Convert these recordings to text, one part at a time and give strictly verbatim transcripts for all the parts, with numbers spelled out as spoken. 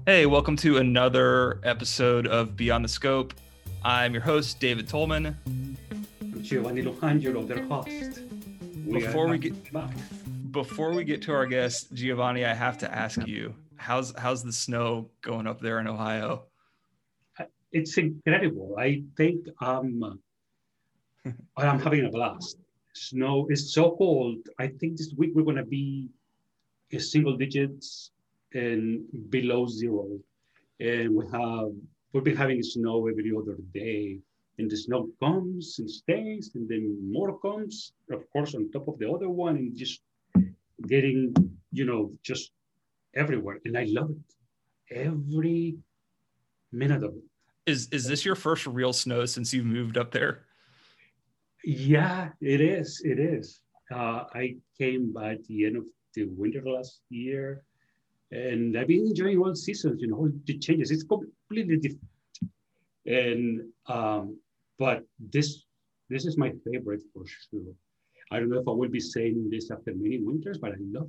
Hey, welcome to another episode of Beyond the Scope. I'm your host, David Tolman. Giovanni Locangelo, their host. We Before are we get back. before we get to our guest, Giovanni, I have to ask you, how's how's the snow going up there in Ohio? It's incredible. I think um, I'm having a blast. Snow is so cold. I think this week we're going to be in single digits and below zero. And we have we've been having snow every other day. And the snow comes and stays, and then more comes, of course, on top of the other one, and just getting, you know, just everywhere. And I love it. Every minute of it. Is is this your first real snow since you moved up there? Yeah, it is. It is. Uh, I came by at the end of the winter last year, and I've been enjoying all seasons. You know, all the changes. It's completely different. And um, but this this is my favorite for sure. I don't know if I will be saying this after many winters, but I love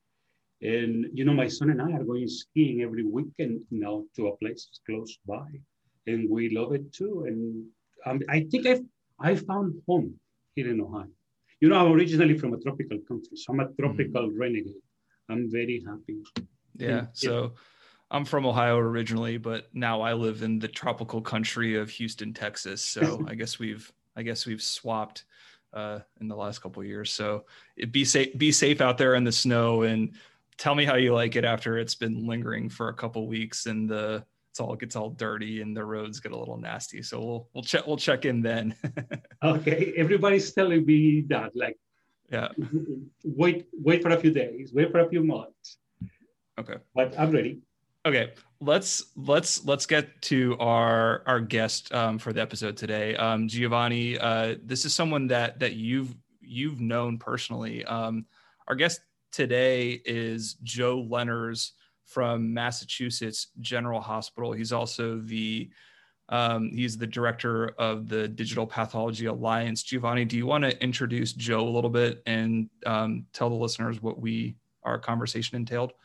it. And you know, my son and I are going skiing every weekend now to a place close by, and we love it too. And um, I think I've I found home here in Ohio. You know, I'm originally from a tropical country, so I'm a tropical mm-hmm. renegade. I'm very happy. Yeah. And, so I'm from Ohio originally, but now I live in the tropical country of Houston, Texas. So I guess we've I guess we've swapped uh, in the last couple of years. So it, be safe, be safe out there in the snow, and tell me how you like it after it's been lingering for a couple of weeks and the it's all gets all dirty and the roads get a little nasty. So we'll we'll check we'll check in then. Okay, everybody's telling me that, like, yeah, wait wait for a few days, wait for a few months. Okay, but I'm ready. Okay, let's let's let's get to our our guest um, for the episode today, um, Giovanni. Uh, this is someone that that you've you've known personally. Um, our guest today is Joe Lenners from Massachusetts General Hospital. He's also the um, he's the director of the Digital Pathology Alliance. Giovanni, do you want to introduce Joe a little bit and um, tell the listeners what we our conversation entailed?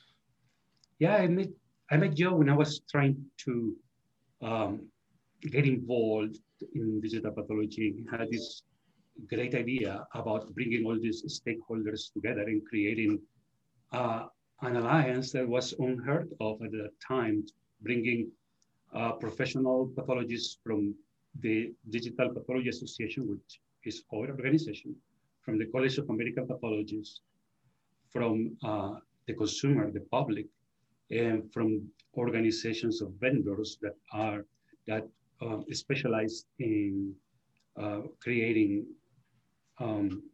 Yeah, I met I met Joe when I was trying to um, get involved in digital pathology. He had this great idea about bringing all these stakeholders together and creating uh, an alliance that was unheard of at that time, bringing uh, professional pathologists from the Digital Pathology Association, which is our organization, from the College of American Pathologists, from uh, the consumer, the public, and from organizations of vendors that are that uh, specialize in uh, creating um,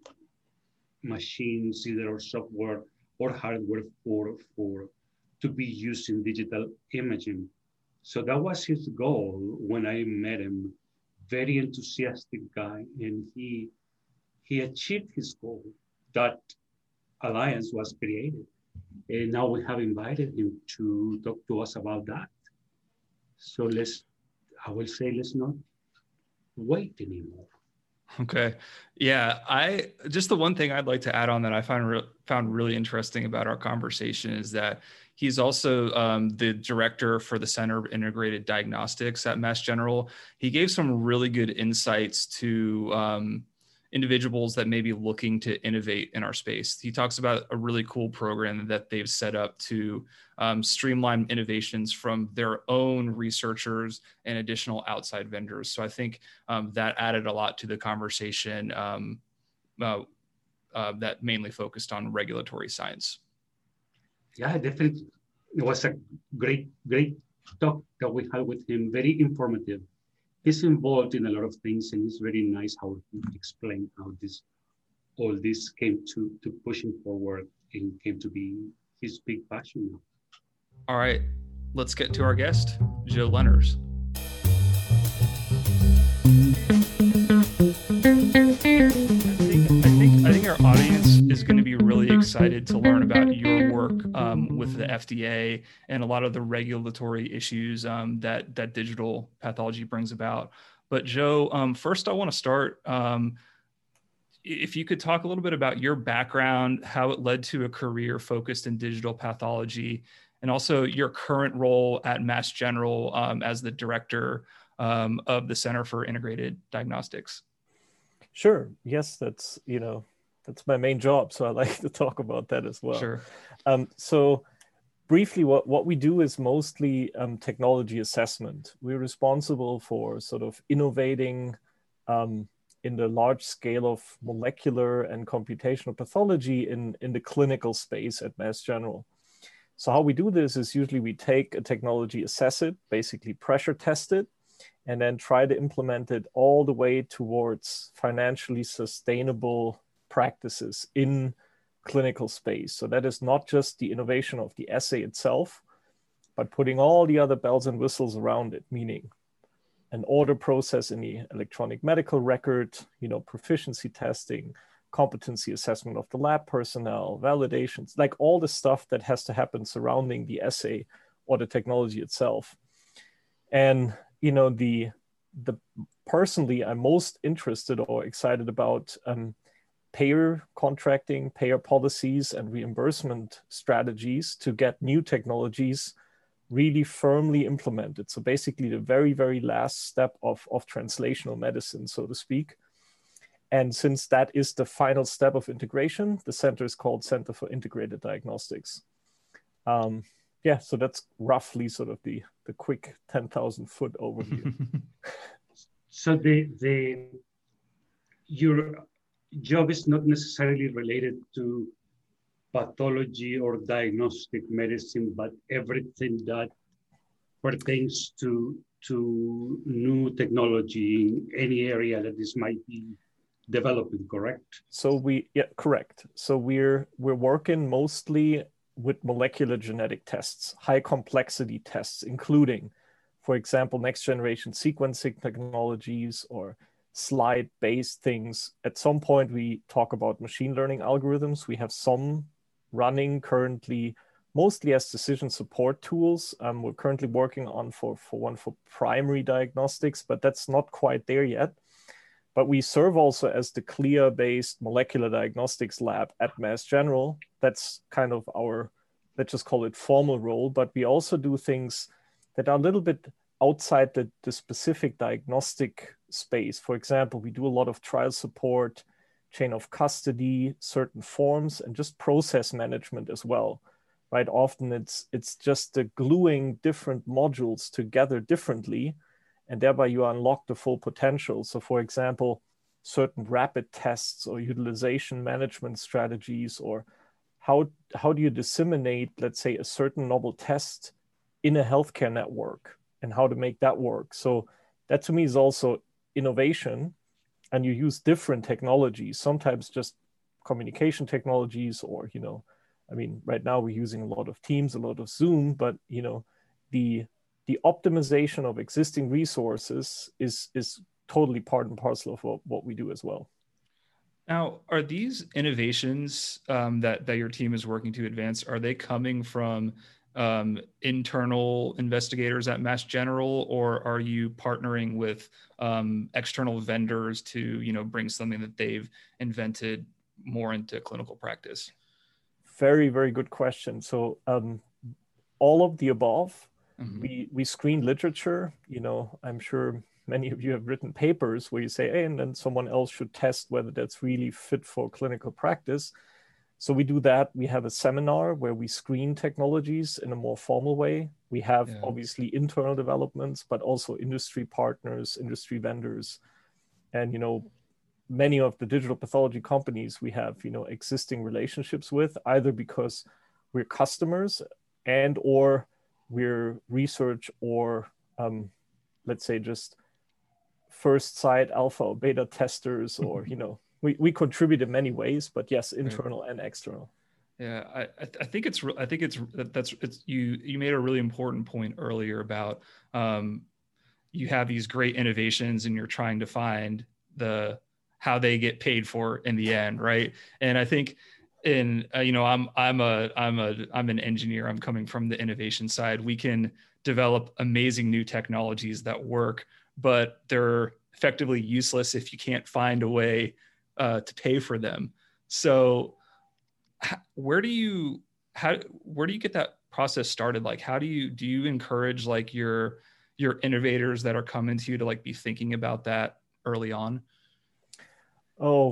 machines, either software or hardware for for to be used in digital imaging. So that was his goal when I met him. Very enthusiastic guy, and he he achieved his goal. That alliance was created. And now we have invited him to talk to us about that. So let's, I will say, let's not wait anymore. Okay. Yeah. I just the one thing I'd like to add on that I find re- found really interesting about our conversation is that he's also um, the director for the Center of Integrated Diagnostics at Mass General. He gave some really good insights to um, individuals that may be looking to innovate in our space. He talks about a really cool program that they've set up to um, streamline innovations from their own researchers and additional outside vendors. So I think um, that added a lot to the conversation um, uh, uh, that mainly focused on regulatory science. Yeah, definitely. It was a great, great talk that we had with him, very informative. He's involved in a lot of things, and it's very nice how he explained how this all this came to to push him forward and came to be his big passion now. All right, let's get to our guest, Joe Lenners. I think, I think I think our audience is going to be really excited to learn about your work um, with the F D A and a lot of the regulatory issues um, that that digital pathology brings about. But Joe, um, first I want to start. Um, if you could talk a little bit about your background, how it led to a career focused in digital pathology, and also your current role at Mass General um, as the director um, of the Center for Integrated Diagnostics. Sure. Yes, that's, you know, that's my main job. So I like to talk about that as well. Sure. Um, so briefly, what, what we do is mostly um, technology assessment. We're responsible for sort of innovating um, in the large scale of molecular and computational pathology in, in the clinical space at Mass General. So how we do this is usually we take a technology, assess it, basically pressure test it, and then try to implement it all the way towards financially sustainable practices in clinical space. So that is not just the innovation of the assay itself, but putting all the other bells and whistles around it, meaning an order process in the electronic medical record, you know, proficiency testing, competency assessment of the lab personnel, validations, like all the stuff that has to happen surrounding the assay or the technology itself. And, you know, the, the personally, I'm most interested or excited about um, payer contracting, payer policies, and reimbursement strategies to get new technologies really firmly implemented. So basically the very, very last step of, of translational medicine, so to speak. And since that is the final step of integration, the center is called Center for Integrated Diagnostics. Um, yeah, so that's roughly sort of the, the quick ten thousand foot overview. So the, the, your job is not necessarily related to pathology or diagnostic medicine, but everything that pertains to, to new technology in any area that this might be developing, correct? So we, yeah, correct. So we're, we're working mostly with molecular genetic tests, high complexity tests, including, for example, next generation sequencing technologies or slide-based things. At some point, we talk about machine learning algorithms. We have some running currently, mostly as decision support tools. Um, we're currently working on for, for one for primary diagnostics, but that's not quite there yet. But we serve also as the CLIA-based molecular diagnostics lab at Mass General. That's kind of our, let's just call it formal role, but we also do things that are a little bit outside the, the specific diagnostic space. For example, we do a lot of trial support, chain of custody, certain forms, and just process management as well, right? Often it's, it's just the gluing different modules together differently, and thereby you unlock the full potential. So for example, certain rapid tests or utilization management strategies, or how, how do you disseminate, let's say, a certain novel test in a healthcare network and how to make that work. So that to me is also innovation, and you use different technologies, sometimes just communication technologies, or, you know, I mean, right now we're using a lot of Teams, a lot of Zoom, but, you know, the, the optimization of existing resources is, is totally part and parcel of what, what we do as well. Now, are these innovations um, that, that your team is working to advance, are they coming from um, internal investigators at Mass General, or are you partnering with um, external vendors to, you know, bring something that they've invented more into clinical practice? Very, very good question. So um, all of the above. Mm-hmm. we, we screen literature. You know, I'm sure many of you have written papers where you say, hey, and then someone else should test whether that's really fit for clinical practice. So we do that. We have a seminar where we screen technologies in a more formal way. We have yeah. obviously internal developments, but also industry partners, industry vendors. And, you know, many of the digital pathology companies we have, you know, existing relationships with, either because we're customers and or we're research or, um, let's say, just first site alpha or beta testers, or, you know, we, we contribute in many ways, but yes, internal right. and external. Yeah, I, I think it's, I think it's, that's, it's, you, you made a really important point earlier about, um, you have these great innovations and you're trying to find the, how they get paid for in the end. Right. And I think in, uh, you know, I'm, I'm a, I'm a, I'm an engineer. I'm coming from the innovation side. We can develop amazing new technologies that work, but they're effectively useless if you can't find a way uh, to pay for them. So where do you, how, where do you get that process started? Like, how do you, do you encourage like your, your innovators that are coming to you to like be thinking about that early on? Oh,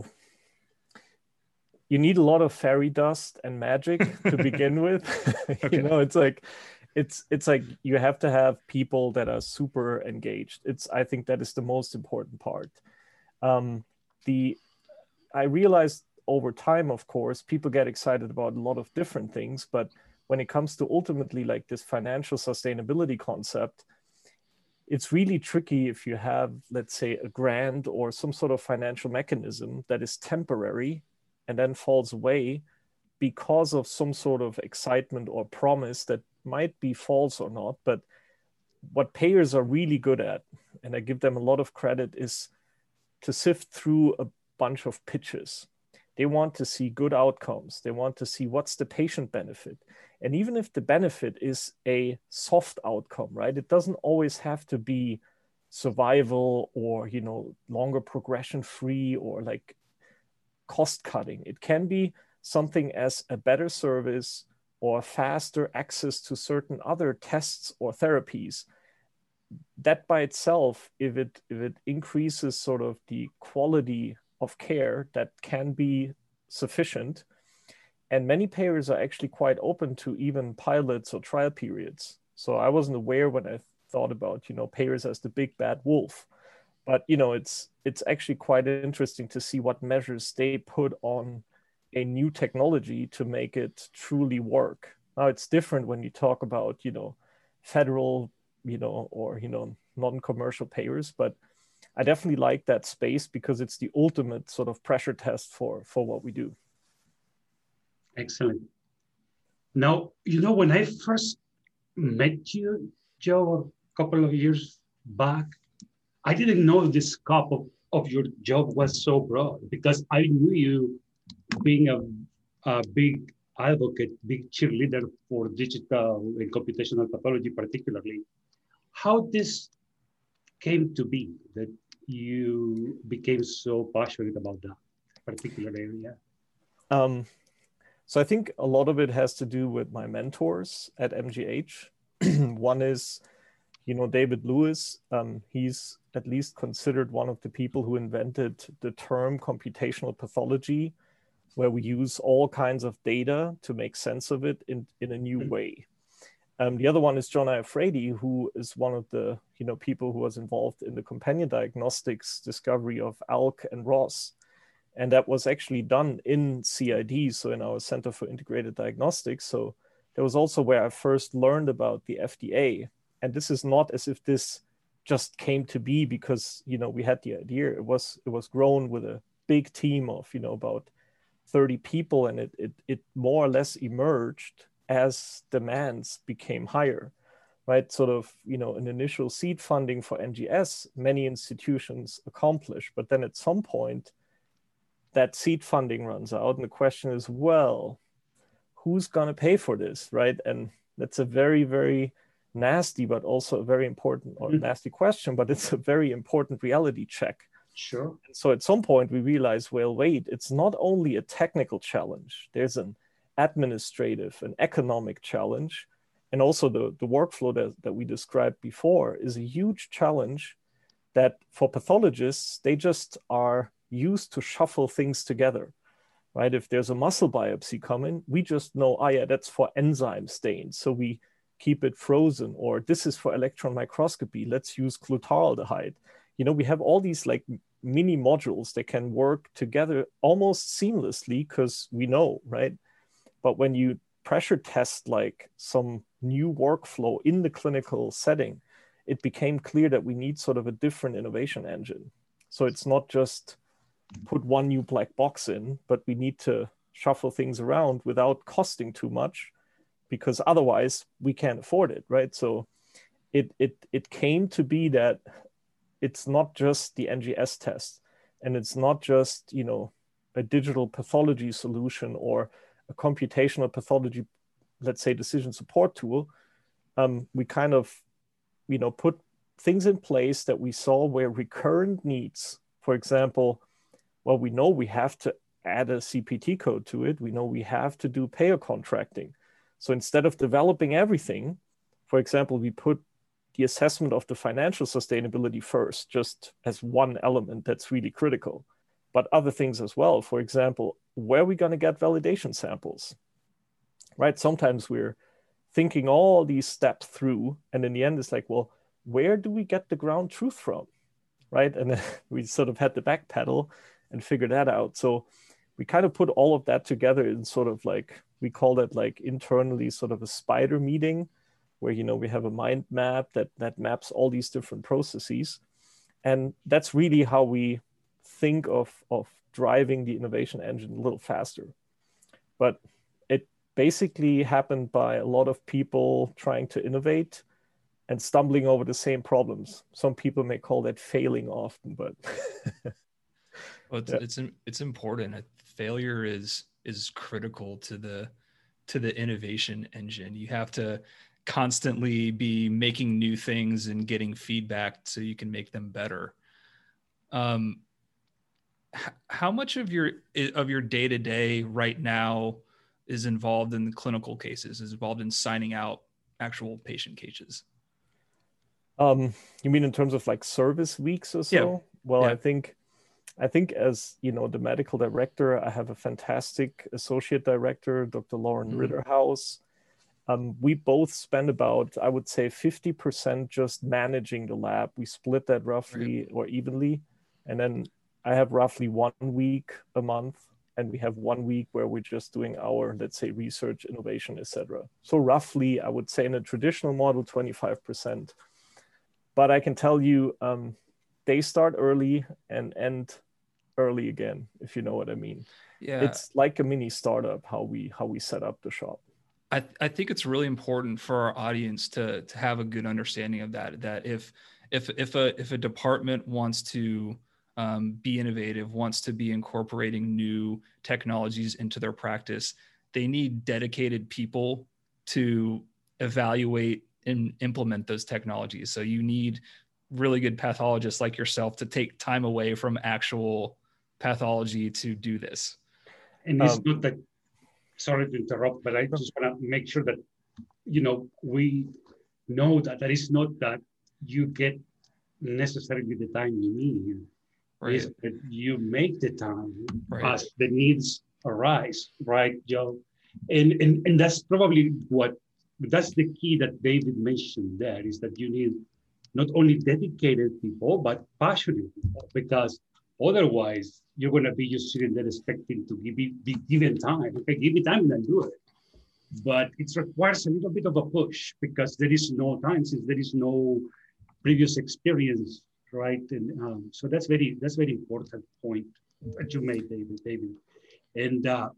you need a lot of fairy dust and magic to begin with. Okay. You know, it's like, it's, it's like you have to have people that are super engaged. It's, I think that is the most important part. Um, the, I realized over time, of course, people get excited about a lot of different things, but when it comes to ultimately like this financial sustainability concept, it's really tricky if you have, let's say, a grant or some sort of financial mechanism that is temporary and then falls away because of some sort of excitement or promise that might be false or not. But what payers are really good at, and I give them a lot of credit, is to sift through a bunch of pitches. They want to see good outcomes. They want to see what's the patient benefit. And even if the benefit is a soft outcome, right? It doesn't always have to be survival or, you know, longer progression free or like cost cutting. It can be something as a better service or faster access to certain other tests or therapies. That by itself, if it if it increases sort of the quality of care, that can be sufficient. And many payers are actually quite open to even pilots or trial periods. So I wasn't aware when I thought about, you know, payers as the big bad wolf. But, you know, it's it's actually quite interesting to see what measures they put on a new technology to make it truly work. Now, it's different when you talk about, you know, federal, you know, or, you know, non-commercial payers. But I definitely like that space because it's the ultimate sort of pressure test for, for what we do. Excellent. Now, you know, when I first met you, Joe, a couple of years back, I didn't know the scope of, of your job was so broad because I knew you being a, a big advocate, big cheerleader for digital and computational pathology particularly. How this came to be that you became so passionate about that particular area? Um, so I think a lot of it has to do with my mentors at M G H. One is, you know, David Lewis. Um, he's at least considered one of the people who invented the term computational pathology, where we use all kinds of data to make sense of it in, in a new way. Um, the other one is John Iafredi, who is one of the, you know, people who was involved in the companion diagnostics discovery of A L K and R O S. And that was actually done in C I D, so in our Center for Integrated Diagnostics. So that was also where I first learned about the F D A. And this is not as if this just came to be because, you know, we had the idea. It was it was grown with a big team of, you know, about thirty people, and it it, it more or less emerged as demands became higher, right? Sort of, you know, an initial seed funding for N G S, many institutions accomplish, but then at some point, that seed funding runs out, and the question is, well, who's going to pay for this, right? And that's a very, very nasty, but also a very important, or mm-hmm. nasty question, but it's a very important reality check. Sure. And so at some point we realize, well, wait, it's not only a technical challenge. There's an administrative and economic challenge. And also the, the workflow that, that we described before is a huge challenge that for pathologists, they just are used to shuffle things together, right? If there's a muscle biopsy coming, we just know, oh yeah, that's for enzyme stains. So we keep it frozen, or this is for electron microscopy. Let's use glutaraldehyde. You know, we have all these like mini modules that can work together almost seamlessly because we know, right? But when you pressure test like some new workflow in the clinical setting, it became clear that we need sort of a different innovation engine. So it's not just put one new black box in, but we need to shuffle things around without costing too much, because otherwise we can't afford it, right? So it it it came to be that it's not just the N G S test, and it's not just, you know, a digital pathology solution or a computational pathology, let's say, decision support tool. Um, we kind of, you know, put things in place that we saw where recurrent needs, for example, well, we know we have to add a C P T code to it. We know we have to do payer contracting. So instead of developing everything, for example, we put the assessment of the financial sustainability first, just as one element that's really critical, but other things as well. For example, where are we going to get validation samples, right? Sometimes we're thinking all these steps through, and in the end, it's like, well, where do we get the ground truth from, right? And then we sort of had to backpedal and figure that out. So we kind of put all of that together in sort of like, we call that like internally sort of a spider meeting, where, you know, we have a mind map that that maps all these different processes. And that's really how we think of, of driving the innovation engine a little faster. But it basically happened by a lot of people trying to innovate and stumbling over the same problems. Some people may call that failing often, but well, it's, yeah. it's it's important. Failure is is critical to the to the innovation engine. You have to constantly be making new things and getting feedback so you can make them better. Um, h- how much of your of your day-to-day right now is involved in the clinical cases, is involved in signing out actual patient cases? Um, you mean in terms of like service weeks or so? Yeah. Well, yeah. I think I think as, you know, the medical director, I have a fantastic associate director, Doctor Lauren mm-hmm. Ritterhouse. Um, we both spend about, I would say, fifty percent just managing the lab. We split that roughly right. or evenly. And then I have roughly one week a month, and we have one week where we're just doing our, let's say, research, innovation, et cetera. So roughly, I would say in a traditional model, twenty-five percent. But I can tell you, um, they start early and end early again, if you know what I mean. Yeah, it's like a mini startup how we how we set up the shop. I, I think it's really important for our audience to to have a good understanding of that. That if if if a if a department wants to um, be innovative, wants to be incorporating new technologies into their practice, they need dedicated people to evaluate and implement those technologies. So you need really good pathologists like yourself to take time away from actual pathology to do this. And it's um, not that, sorry to interrupt, but I just want to make sure that, you know, we know that that is not that you get necessarily the time you need. Right. Is that you make the time right. as the needs arise, right, Joe? And, and, and that's probably what, that's the key that David mentioned there, is that you need not only dedicated people, but passionate people, because otherwise you're going to be just sitting there expecting to be, be given time. Okay, give me time and I'll do it. But it requires a little bit of a push, because there is no time, since there is no previous experience, right? And um, so that's very that's very important point that you made, David. David, and uh,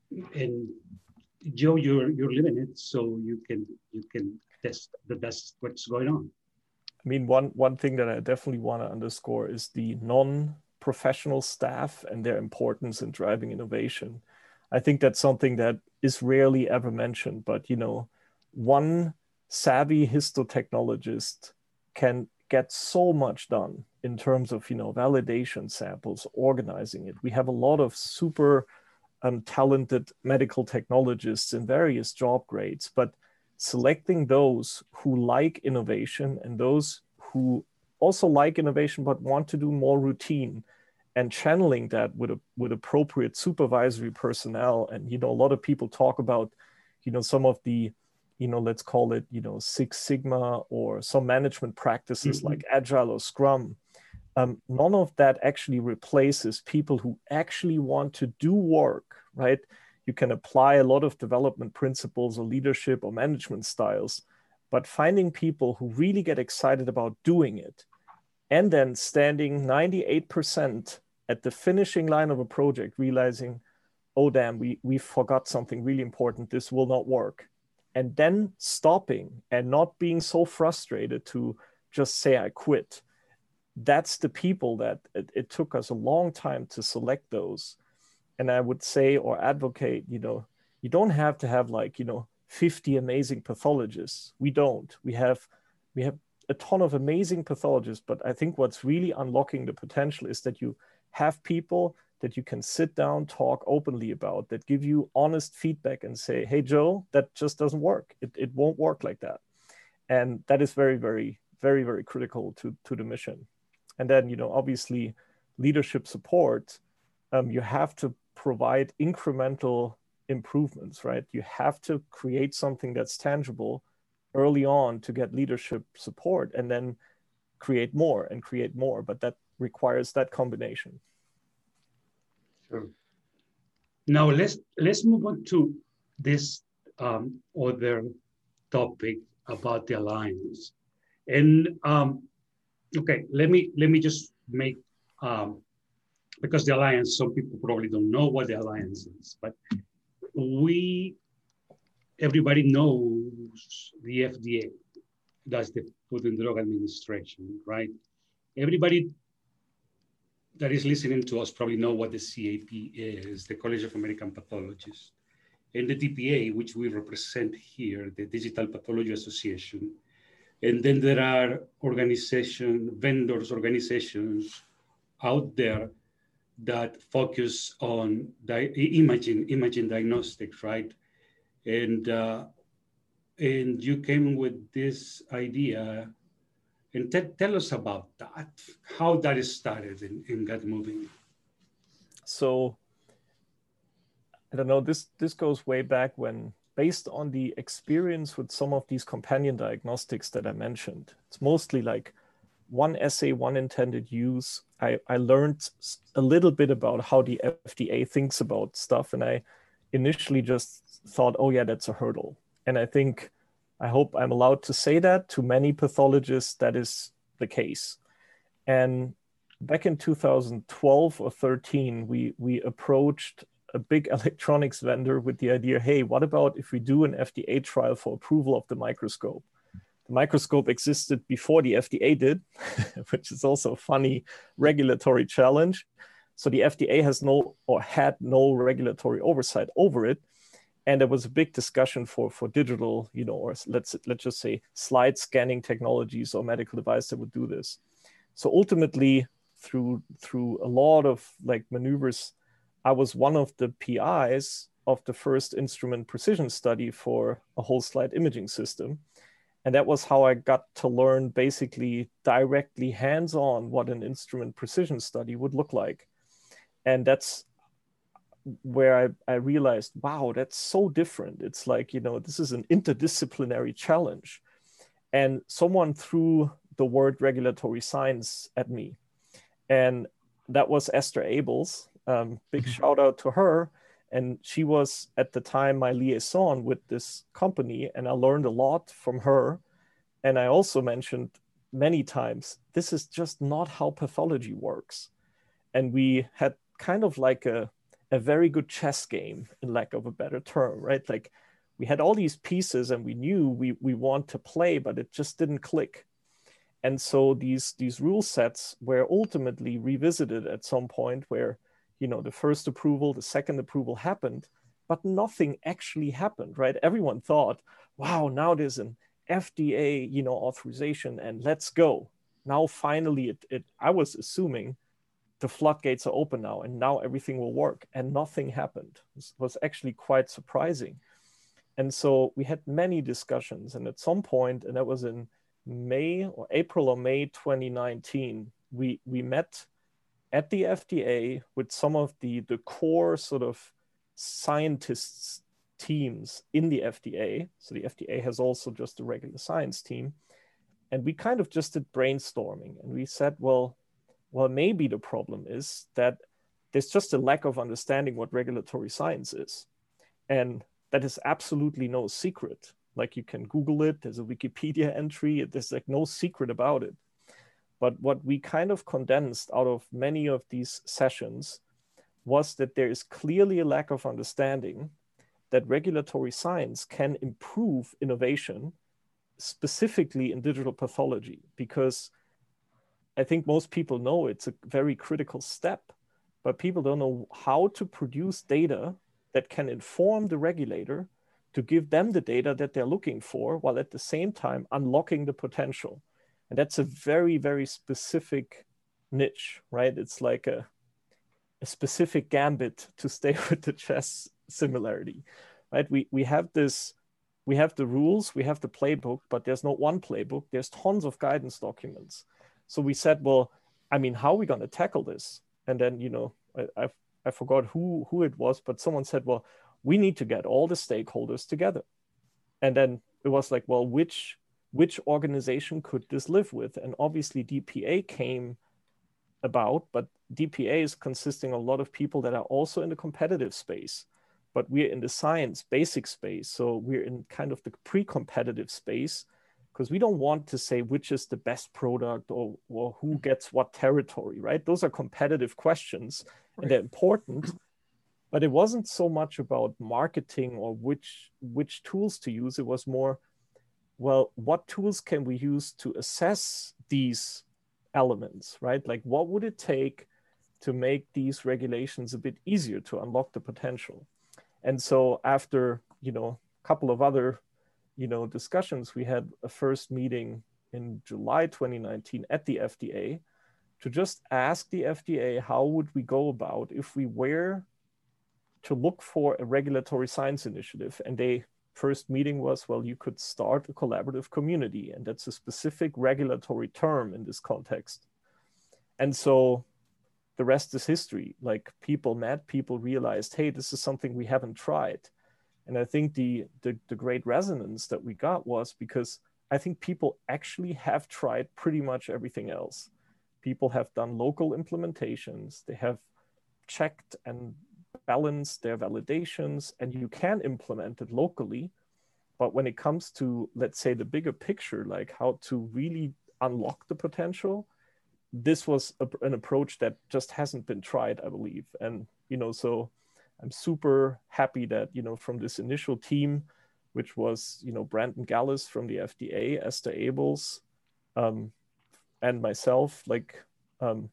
and Joe, you're you're living it, so you can you can test that that's what's going on. I mean, one one thing that I definitely want to underscore is the non-professional staff and their importance in driving innovation. I think that's something that is rarely ever mentioned, but, you know, one savvy histotechnologist can get so much done in terms of, you know, validation samples, organizing it. We have a lot of super um, talented medical technologists in various job grades, but selecting those who like innovation and those who also like innovation but want to do more routine, and channeling that with a, with appropriate supervisory personnel. And, you know, a lot of people talk about, you know, some of the, you know, let's call it, you know, Six Sigma or some management practices mm-hmm. like Agile or Scrum. Um, none of that actually replaces people who actually want to do work, right? You can apply a lot of development principles or leadership or management styles, but finding people who really get excited about doing it, and then standing ninety-eight percent at the finishing line of a project, realizing, oh, damn, we, we forgot something really important. This will not work. And then stopping and not being so frustrated to just say, I quit. That's the people that it, it took us a long time to select those. And I would say or advocate, you know, you don't have to have like, you know, fifty amazing pathologists. We don't. We have, we have a ton of amazing pathologists, but I think what's really unlocking the potential is that you have people that you can sit down, talk openly about, that give you honest feedback and say, hey, Joe, that just doesn't work. It, it won't work like that. And that is very, very, very, very critical to, to the mission. And then, you know, obviously leadership support, um, you have to provide incremental improvements, right? You have to create something that's tangible early on to get leadership support, and then create more and create more. But that requires that combination. Sure. Now let's let's move on to this um, other topic about the alliance. And um, okay, let me let me just make um, because the alliance, some people probably don't know what the alliance is, but we everybody knows the F D A. That's the Food and Drug Administration, right? Everybody that is listening to us probably know what the C A P is, the College of American Pathologists, and the D P A, which we represent here, the Digital Pathology Association. And then there are organizations, vendors, organizations out there that focus on di- imaging, imaging diagnostics, right? And uh, and you came with this idea, and t- tell us about that, how that started and, and got moving. So, I don't know, this, this goes way back when, based on the experience with some of these companion diagnostics that I mentioned, it's mostly like one assay, one intended use. I, I learned a little bit about how the F D A thinks about stuff. And I initially just thought, oh yeah, that's a hurdle. And I think, I hope I'm allowed to say that to many pathologists, that is the case. And back in two thousand twelve or thirteen, we, we approached a big electronics vendor with the idea, hey, what about if we do an F D A trial for approval of the microscope? The microscope existed before the F D A did, which is also a funny regulatory challenge. So the F D A has no, or had no regulatory oversight over it. And there was a big discussion for, for digital, you know, or let's, let's just say slide scanning technologies or medical device that would do this. So ultimately, through, through a lot of like maneuvers, I was one of the P Is of the first instrument precision study for a whole slide imaging system. And that was how I got to learn basically directly hands-on what an instrument precision study would look like. And that's where I, I realized, wow, that's so different. It's like, you know, this is an interdisciplinary challenge. And someone threw the word regulatory science at me. And that was Esther Abels. Um, big shout out to her. And she was at the time my liaison with this company. And I learned a lot from her. And I also mentioned many times, this is just not how pathology works. And we had kind of like a, a very good chess game, in lack of a better term, right? Like we had all these pieces and we knew we, we want to play, but it just didn't click. And so these, these rule sets were ultimately revisited at some point where, you know, the first approval, the second approval happened, but nothing actually happened, right? Everyone thought, wow, now there's an F D A, you know, authorization and let's go. Now, finally, it, it I was assuming the floodgates are open now and now everything will work, and nothing happened. It was actually quite surprising. And so we had many discussions, and at some point, and that was in May or April or May twenty nineteen, we, we met at the F D A with some of the, the core sort of scientists teams in the F D A. So the F D A has also just a regular science team. And we kind of just did brainstorming, and we said, well, well, maybe the problem is that there's just a lack of understanding what regulatory science is. And that is absolutely no secret. Like you can Google it, there's a Wikipedia entry, there's like no secret about it. But what we kind of condensed out of many of these sessions was that there is clearly a lack of understanding that regulatory science can improve innovation, specifically in digital pathology, because I think most people know it's a very critical step, but people don't know how to produce data that can inform the regulator to give them the data that they're looking for, while at the same time unlocking the potential. And that's a very, very specific niche, right? It's like a, a specific gambit to stay with the chess similarity, right? We, we have this, we have the rules, we have the playbook, but there's not one playbook. There's tons of guidance documents. So we said, well, I mean, how are we going to tackle this? And then, you know, I, I, I forgot who, who it was, but someone said, well, we need to get all the stakeholders together. And then it was like, well, which, which organization could this live with? And obviously D P A came about, but D P A is consisting of a lot of people that are also in the competitive space, but we're in the science basic space. So we're in kind of the pre-competitive space, because we don't want to say which is the best product or, or who gets what territory, right? Those are competitive questions, right, and they're important, but it wasn't so much about marketing or which, which tools to use. It was more, well, what tools can we use to assess these elements, right? Like, what would it take to make these regulations a bit easier to unlock the potential? And so after, you know, a couple of other, you know, discussions, we had a first meeting in July twenty nineteen at the F D A to just ask the F D A, how would we go about if we were to look for a regulatory science initiative? And they first meeting was, well, you could start a collaborative community, and that's a specific regulatory term in this context. And so the rest is history. Like, people met, people realized, hey, this is something we haven't tried. And I think the, the, the great resonance that we got was because I think people actually have tried pretty much everything else. People have done local implementations, they have checked and balance their validations, and you can implement it locally. But when it comes to, let's say, the bigger picture, like how to really unlock the potential, this was a, an approach that just hasn't been tried, I believe. And, you know, so I'm super happy that, you know, from this initial team, which was, you know, Brandon Gallis from the F D A, Esther Abels, um, and myself, like, um,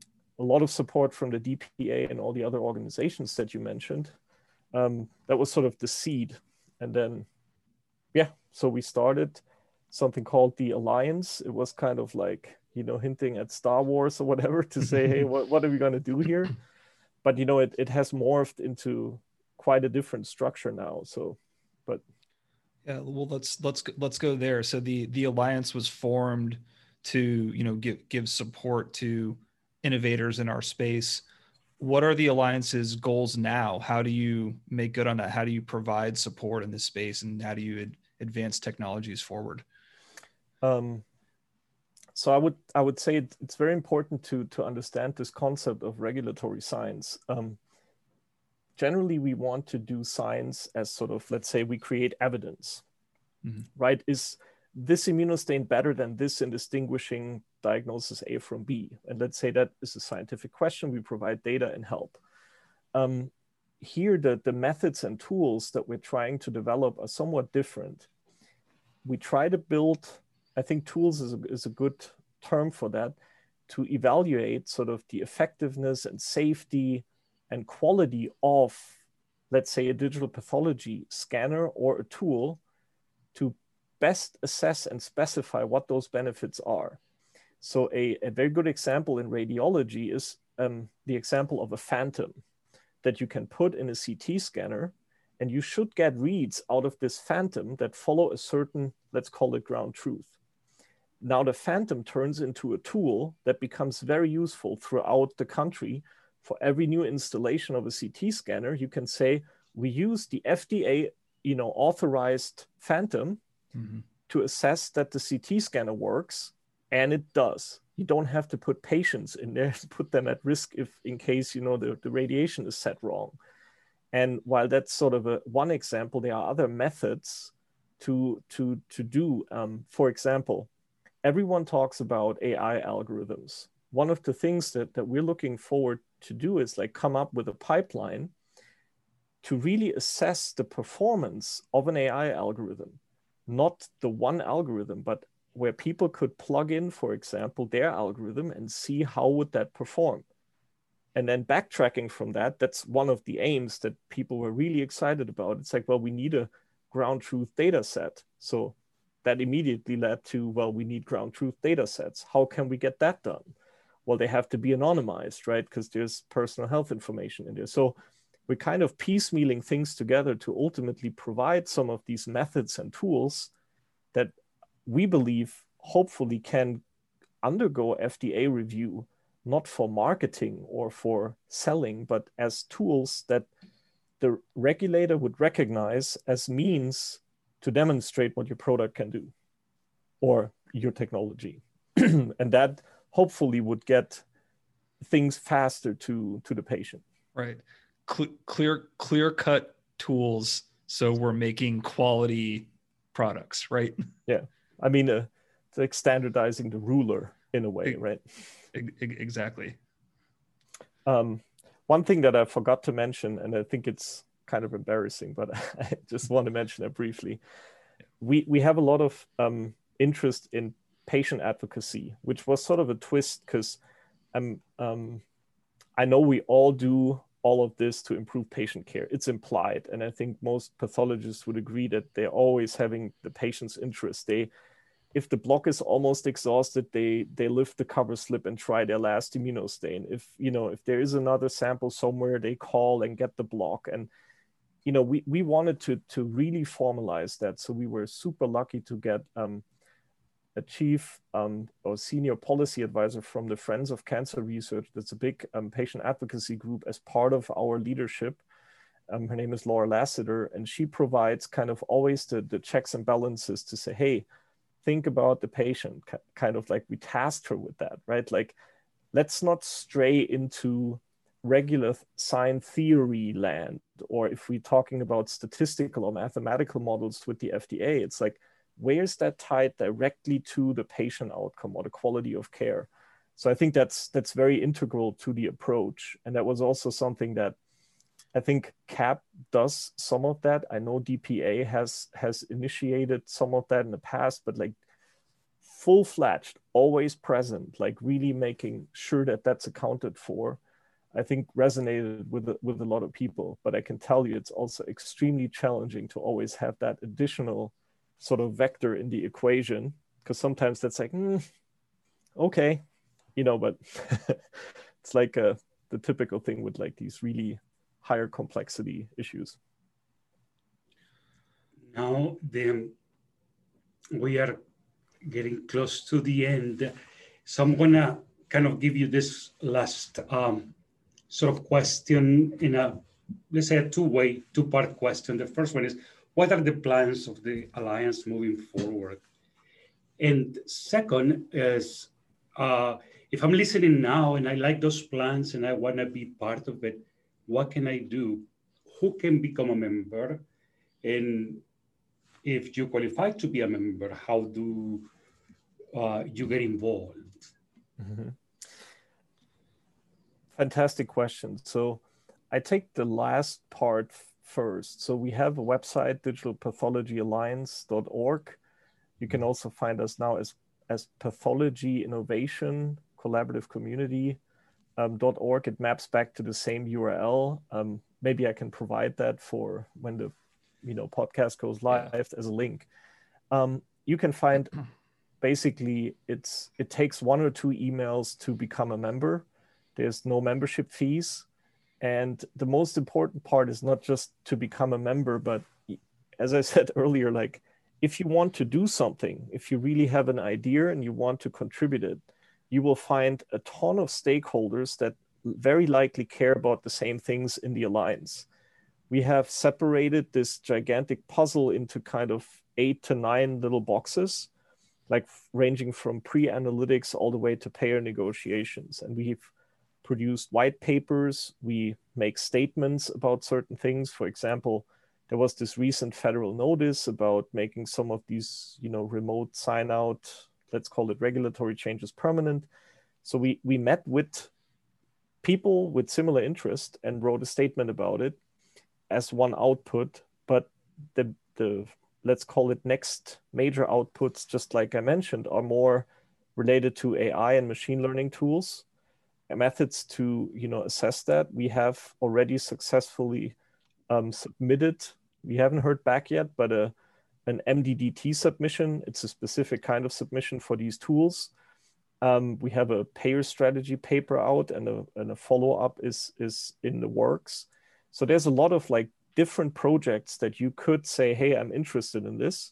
a lot of support from the D P A and all the other organizations that you mentioned. Um, that was sort of the seed. And then, yeah, so we started something called the Alliance. It was kind of like, you know, hinting at Star Wars or whatever to say, hey, what, what are we going to do here? But, you know, it, it has morphed into quite a different structure now. So, but. Yeah, well, let's, let's, let's go there. So the, the Alliance was formed to, you know, give, give support to innovators in our space. What are the Alliance's goals now? How do you make good on that? How do you provide support in this space, and how do you ad- advance technologies forward? Um, so I would I would say it, it's very important to to understand this concept of regulatory science. Um, generally, we want to do science as sort of, let's say, we create evidence, mm-hmm. right? Is this immunostain better than this in distinguishing diagnosis A from B? And let's say that is a scientific question. We provide data and help. Um, here, the, the methods and tools that we're trying to develop are somewhat different. We try to build, I think tools is a, is a good term for that, to evaluate sort of the effectiveness and safety and quality of, let's say, a digital pathology scanner or a tool to best assess and specify what those benefits are. So a, a very good example in radiology is um, the example of a phantom that you can put in a C T scanner, and you should get reads out of this phantom that follow a certain, let's call it ground truth. Now the phantom turns into a tool that becomes very useful throughout the country. For every new installation of a C T scanner, you can say, we use the F D A, you know, authorized phantom mm-hmm. to assess that the C T scanner works, and it does. You don't have to put patients in there to put them at risk if, in case, you know, the, the radiation is set wrong. And while that's sort of a one example, there are other methods to to to do. Um, for example, everyone talks about A I algorithms. One of the things that that we're looking forward to do is like come up with a pipeline to really assess the performance of an A I algorithm, not the one algorithm, but where people could plug in, for example, their algorithm and see how would that perform. And then backtracking from that, that's one of the aims that people were really excited about. It's like, well, we need a ground truth data set. So that immediately led to, well, we need ground truth data sets. How can we get that done? well, they have to be anonymized, right? Because there's personal health information in there. So we're kind of piecemealing things together to ultimately provide some of these methods and tools that we believe hopefully can undergo F D A review, not for marketing or for selling, but as tools that the regulator would recognize as means to demonstrate what your product can do or your technology. And that hopefully would get things faster to, to the patient. Right. Cle- clear, clear cut tools. So we're making quality products, right? Yeah. I mean, uh, it's like standardizing the ruler in a way, right? Exactly. Um, one thing that I forgot to mention, and I think it's kind of embarrassing, but I just want to mention it briefly. We, we have a lot of um, interest in patient advocacy, which was sort of a twist because I'm, um, I know we all do all of this to improve patient care. It's implied. And I think most pathologists would agree that they're always having the patient's interest. They, if the block is almost exhausted, they, they lift the cover slip and try their last immunostain. If, you know, if there is another sample somewhere, they call and get the block. And, you know, we, we wanted to, to really formalize that. So we were super lucky to get um, a chief um, or senior policy advisor from the Friends of Cancer Research. That's a big um, patient advocacy group as part of our leadership. Um, her name is Laura Lassiter, and she provides kind of always the, the checks and balances to say, hey, think about the patient, kind of like we tasked her with that, right? Like, let's not stray into regular sign theory land, or if we're talking about statistical or mathematical models with the F D A, it's like, where's that tied directly to the patient outcome or the quality of care? So I think that's that's very integral to the approach. And that was also something that I think C A P does some of that. I know D P A has has initiated some of that in the past, but like full-fledged, always present, like really making sure that that's accounted for, I think resonated with, with a lot of people. But I can tell you it's also extremely challenging to always have that additional sort of vector in the equation, because sometimes that's like, mm, okay, you know, but it's like a, the typical thing with like these really higher complexity issues. Now, then we are getting close to the end. So I'm gonna kind of give you this last um, sort of question in a, let's say a two-way, two-part question. The first one is, what are the plans of the Alliance moving forward? And second is, uh, if I'm listening now and I like those plans and I wanna be part of it, what can I do? Who can become a member? And if you qualify to be a member, how do uh, you get involved? Mm-hmm. Fantastic question. So I take the last part first. So we have a website, digital pathology alliance dot org. You can also find us now as, as Pathology Innovation Collaborative Community um, .org. It maps back to the same U R L. Um, maybe I can provide that for when the you know podcast goes live yeah. as a link. Um, you can find basically it's it takes one or two emails to become a member. There's no membership fees. And the most important part is not just to become a member, but as I said earlier, like if you want to do something, if you really have an idea and you want to contribute it, you will find a ton of stakeholders that very likely care about the same things in the Alliance. We have separated this gigantic puzzle into kind of eight to nine little boxes, like ranging from pre-analytics all the way to payer negotiations. And we've produced white papers. We make statements about certain things. For example, there was this recent federal notice about making some of these, you know, remote sign out, let's call it regulatory changes permanent. So we, we met with people with similar interest and wrote a statement about it as one output. But the, the let's call it next major outputs, just like I mentioned, are more related to A I and machine learning tools, methods to, you know, assess that. We have already successfully um, submitted, we haven't heard back yet, but a, an M D D T submission. It's a specific kind of submission for these tools. Um, we have a payer strategy paper out, and a, and a follow-up is, is in the works. So there's a lot of like different projects that you could say, hey, I'm interested in this.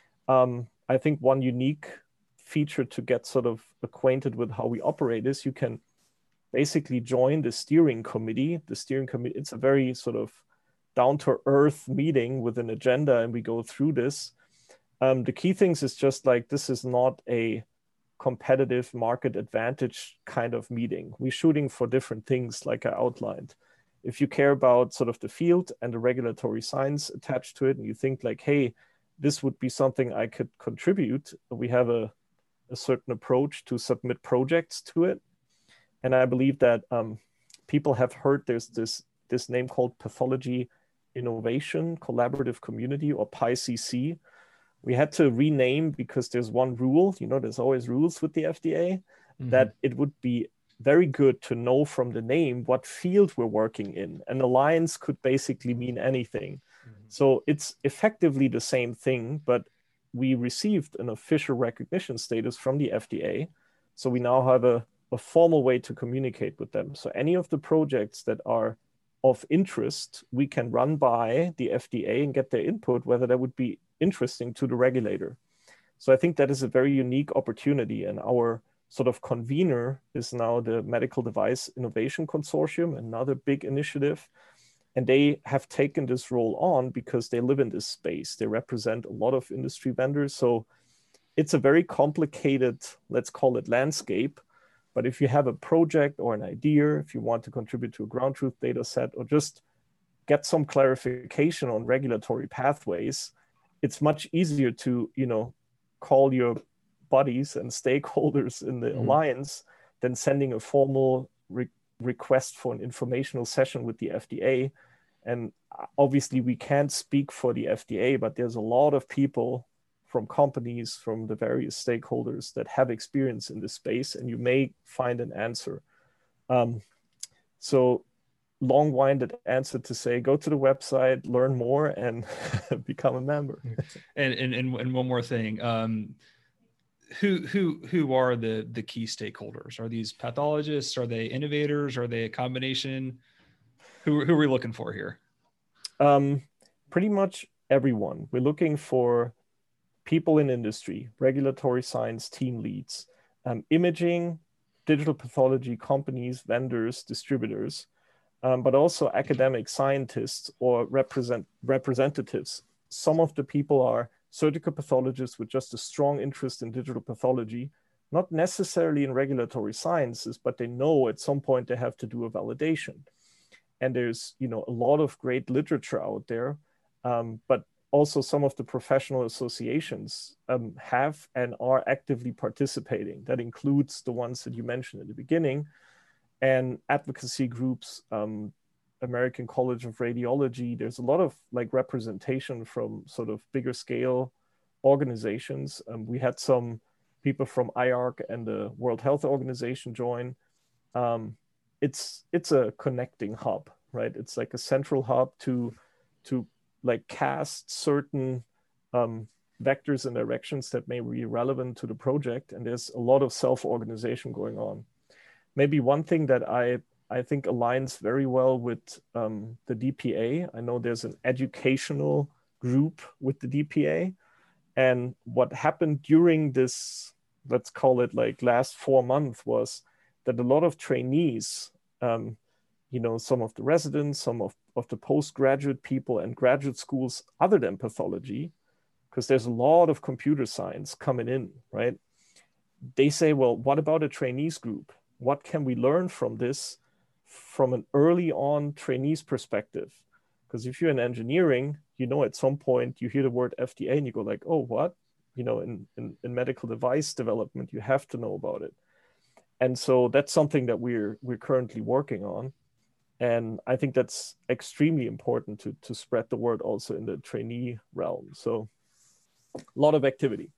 Um, I think one unique feature to get sort of acquainted with how we operate is you can basically join the steering committee. The steering committee, it's a very sort of down-to-earth meeting with an agenda, and we go through this. Um, the key things is just like, this is not a competitive market advantage kind of meeting. We're shooting for different things like I outlined. If you care about sort of the field and the regulatory science attached to it, and you think like, hey, this would be something I could contribute, we have a, a certain approach to submit projects to it. And I believe that um, people have heard there's this, this name called Pathology Innovation Collaborative Community, or P I C C. We had to rename because there's one rule, you know, there's always rules with the F D A, mm-hmm. that it would be very good to know from the name what field we're working in. An alliance could basically mean anything. Mm-hmm. So it's effectively the same thing, but we received an official recognition status from the F D A. So we now have a, a formal way to communicate with them. So any of the projects that are of interest, we can run by the F D A and get their input, whether that would be interesting to the regulator. So I think that is a very unique opportunity, and our sort of convener is now the Medical Device Innovation Consortium, another big initiative. And they have taken this role on because they live in this space. They represent a lot of industry vendors. So it's a very complicated, let's call it landscape. But if you have a project or an idea, if you want to contribute to a ground truth data set, or just get some clarification on regulatory pathways, it's much easier to, you know, call your buddies and stakeholders in the mm-hmm. alliance than sending a formal re- request for an informational session with the F D A. And obviously we can't speak for the F D A, but there's a lot of people from companies, from the various stakeholders that have experience in this space, and you may find an answer. Um, so long-winded answer to say, go to the website, learn more, and become a member. And, and and one more thing, um, who who who are the the key stakeholders? Are these pathologists? Are they innovators? Are they a combination? Who who are we looking for here? Um, pretty much everyone. We're looking for people in industry, regulatory science team leads, um, imaging, digital pathology companies, vendors, distributors. Um, but also academic scientists or represent representatives. Some of the people are surgical pathologists with just a strong interest in digital pathology, not necessarily in regulatory sciences, but they know at some point they have to do a validation. And there's, you know, a lot of great literature out there, um, but also some of the professional associations um, have and are actively participating. That includes the ones that you mentioned at the beginning, and advocacy groups, um, American College of Radiology. There's a lot of like representation from sort of bigger scale organizations. Um, we had some people from I A R C and the World Health Organization join. Um, it's it's a connecting hub, right? It's like a central hub to to like cast certain um, vectors and directions that may be relevant to the project. And there's a lot of self-organization going on. Maybe one thing that I, I think aligns very well with um, the D P A, I know there's an educational group with the D P A. And what happened during this, let's call it like last four months, was that a lot of trainees, um, you know, some of the residents, some of, of the postgraduate people and graduate schools other than pathology, because there's a lot of computer science coming in, right? They say, well, what about a trainees group? What can we learn from this from an early on trainees perspective? Because if you're in engineering, you know, at some point you hear the word F D A and you go like, oh, what? You know, in, in, in medical device development, you have to know about it. And so that's something that we're we're currently working on. And I think that's extremely important to, to spread the word also in the trainee realm. So a lot of activity.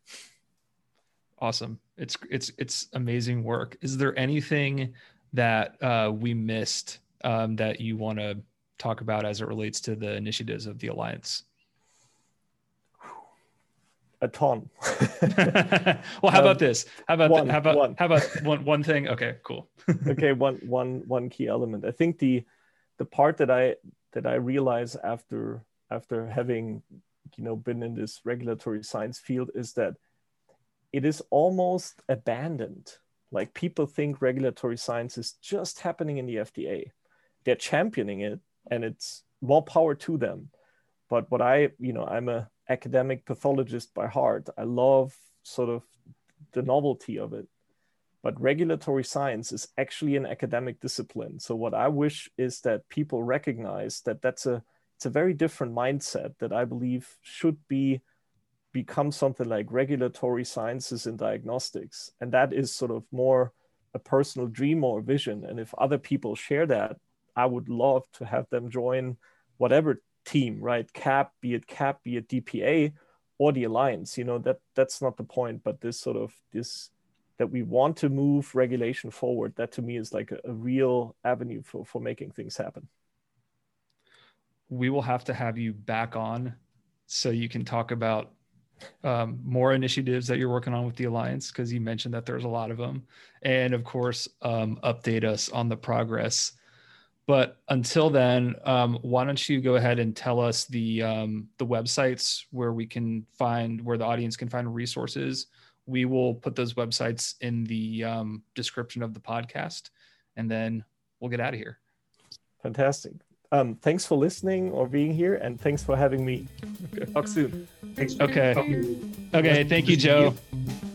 Awesome. It's it's it's amazing work. Is there anything that uh, we missed um, that you want to talk about as it relates to the initiatives of the Alliance? A ton. Well, how um, about this? How about one, the, how about one. how about one one thing? Okay, cool. Okay, one one one key element. I think the the part that I that I realize after after having you know been in this regulatory science field is that it is almost abandoned. Like people think regulatory science is just happening in the F D A. They're championing it, and it's more power to them. But what I, you know, I'm a academic pathologist by heart. I love sort of the novelty of it. But regulatory science is actually an academic discipline. So what I wish is that people recognize that that's a it's a very different mindset that I believe should be become something like regulatory sciences and diagnostics. And that is sort of more a personal dream or vision. And if other people share that, I would love to have them join whatever team, right? C A P, be it C A P, be it D P A or the Alliance, you know, that that's not the point, but this sort of this, that we want to move regulation forward, that to me is like a, a real avenue for, for making things happen. We will have to have you back on so you can talk about um, more initiatives that you're working on with the Alliance, because you mentioned that there's a lot of them. And of course, um, update us on the progress. But until then, um, why don't you go ahead and tell us the um, the websites where we can find, where the audience can find resources. We will put those websites in the um, description of the podcast, and then we'll get out of here. Fantastic. Um, thanks for listening or being here, and thanks for having me. Okay. Talk soon. Thanks for Okay. talking. Okay. Thank you, Joe.